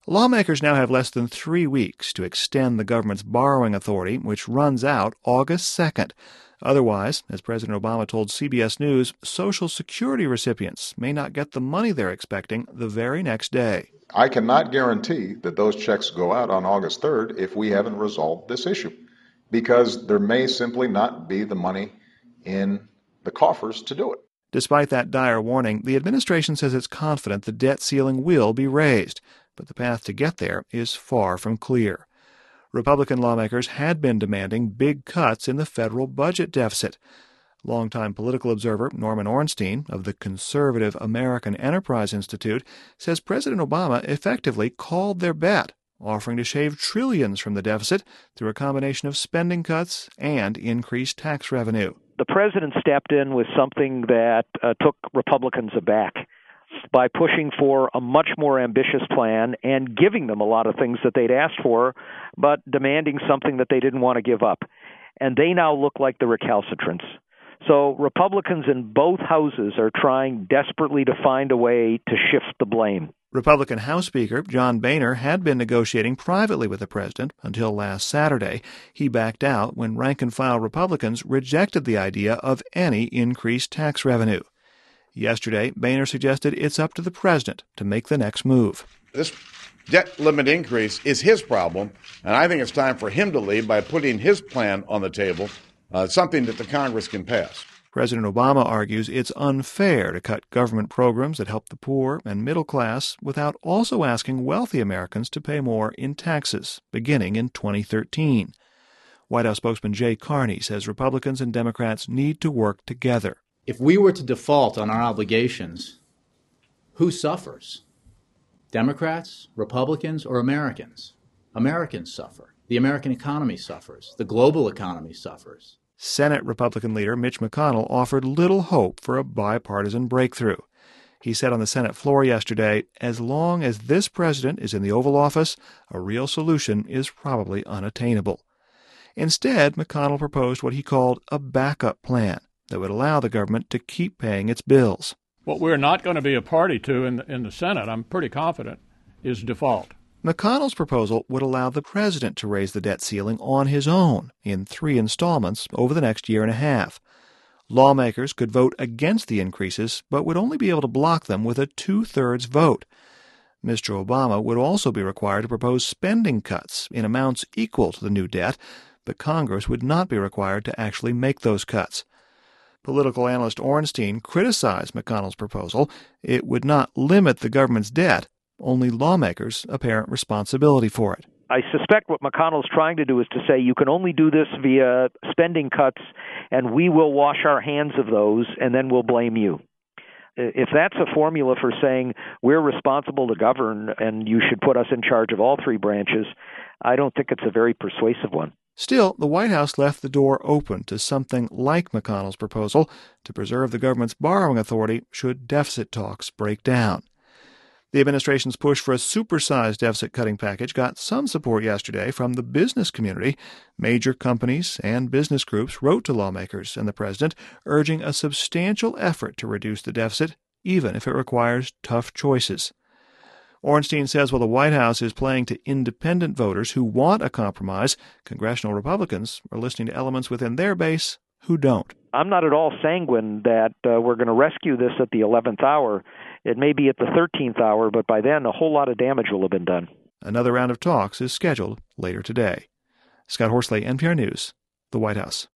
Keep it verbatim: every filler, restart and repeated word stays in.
Lawmakers now have less than three weeks to extend the government's borrowing authority, which runs out August second. Otherwise, as President Obama told C B S News, Social Security recipients may not get the money they're expecting the very next day. I cannot guarantee that those checks go out on August third if we haven't resolved this issue, because there may simply not be the money in the coffers to do it. Despite that dire warning, the administration says it's confident the debt ceiling will be raised, but the path to get there is far from clear. Republican lawmakers had been demanding big cuts in the federal budget deficit. Longtime political observer Norman Ornstein of the conservative American Enterprise Institute says President Obama effectively called their bet, offering to shave trillions from the deficit through a combination of spending cuts and increased tax revenue. The president stepped in with something that uh, took Republicans aback by pushing for a much more ambitious plan and giving them a lot of things that they'd asked for, but demanding something that they didn't want to give up. And they now look like the recalcitrants. So Republicans in both houses are trying desperately to find a way to shift the blame. Republican House Speaker John Boehner had been negotiating privately with the president until last Saturday. He backed out when rank-and-file Republicans rejected the idea of any increased tax revenue. Yesterday, Boehner suggested it's up to the president to make the next move. This debt limit increase is his problem, and I think it's time for him to lead by putting his plan on the table, uh, something that the Congress can pass. President Obama argues it's unfair to cut government programs that help the poor and middle class without also asking wealthy Americans to pay more in taxes, beginning in twenty thirteen. White House spokesman Jay Carney says Republicans and Democrats need to work together. If we were to default on our obligations, who suffers? Democrats, Republicans, or Americans? Americans suffer. The American economy suffers. The global economy suffers. Senate Republican leader Mitch McConnell offered little hope for a bipartisan breakthrough. He said on the Senate floor yesterday, as long as this president is in the Oval Office, a real solution is probably unattainable. Instead, McConnell proposed what he called a backup plan that would allow the government to keep paying its bills. What we're not going to be a party to in the, in the Senate, I'm pretty confident, is default. McConnell's proposal would allow the president to raise the debt ceiling on his own in three installments over the next year and a half. Lawmakers could vote against the increases, but would only be able to block them with a two-thirds vote. Mister Obama would also be required to propose spending cuts in amounts equal to the new debt, but Congress would not be required to actually make those cuts. Political analyst Ornstein criticized McConnell's proposal. It would not limit the government's debt, only lawmakers' apparent responsibility for it. I suspect what McConnell's trying to do is to say you can only do this via spending cuts, and we will wash our hands of those, and then we'll blame you. If that's a formula for saying we're responsible to govern and you should put us in charge of all three branches, I don't think it's a very persuasive one. Still, the White House left the door open to something like McConnell's proposal to preserve the government's borrowing authority should deficit talks break down. The administration's push for a supersized deficit-cutting package got some support yesterday from the business community. Major companies and business groups wrote to lawmakers and the president, urging a substantial effort to reduce the deficit, even if it requires tough choices. Ornstein says while the White House is playing to independent voters who want a compromise, congressional Republicans are listening to elements within their base who don't. I'm not at all sanguine that uh, we're going to rescue this at the eleventh hour. It may be at the thirteenth hour, but by then a whole lot of damage will have been done. Another round of talks is scheduled later today. Scott Horsley, N P R News, the White House.